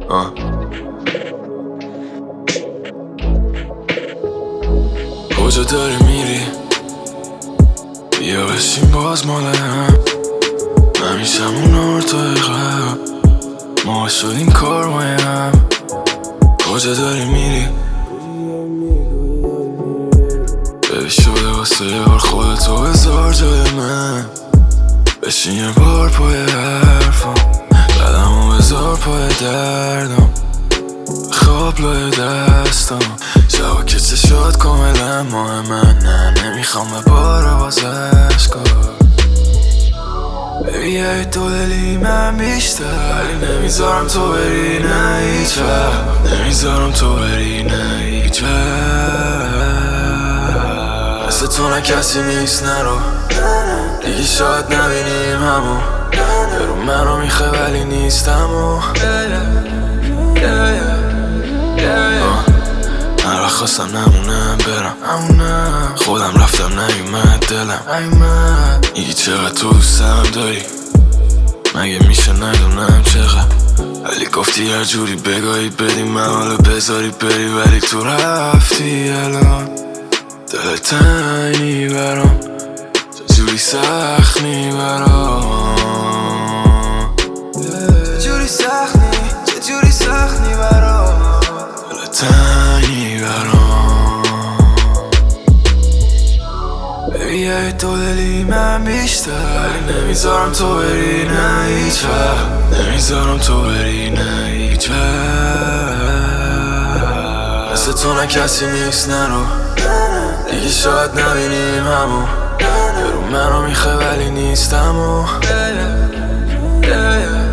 کجا داری میری؟ بیا بشین باز مال هم همیشه همون ارتاقه ما شدیم کار مایم. کجا داری میری؟ ببی شده واسه یه بار خودتو بذار جای من. بشین یه بار پای حرفم قدمو بذار پای دردم خواب لای دستم شبا که چشات کاملا ماه من نه نمیخوام به بارا باز عشقا. ببی یه دو دلی من بیشتر ولی نمیذارم تو بری نه هیچ وقت نمیذارم تو بری نه هیچ وقت. مثل تو نه کسی نیست نرو دیگه شاید نبینیم همو برو منو میخواه ولی نیستم و هر وقت خواستم نمونم برم خودم رفتم نیومد دلم میگی چقدر تو دوستم داری مگه میشه ندونم چقدر ولی گفتی هر جوری بگاهی بدی من حالا بذاری بری ولی تو رفتی الان دل تنگی برام چجوری سخنی برام چجوری سخنی برام دل تنگی برام. ببی یه دو دلی من بیشتر ولی نمیذارم تو بری نه هیچ وقت نمیذارم تو بری نه هیچ وقت. مثل تو نه کسی نیست نرو دیگه شاید نبینیم همو برو منو میخواه ولی نیستم و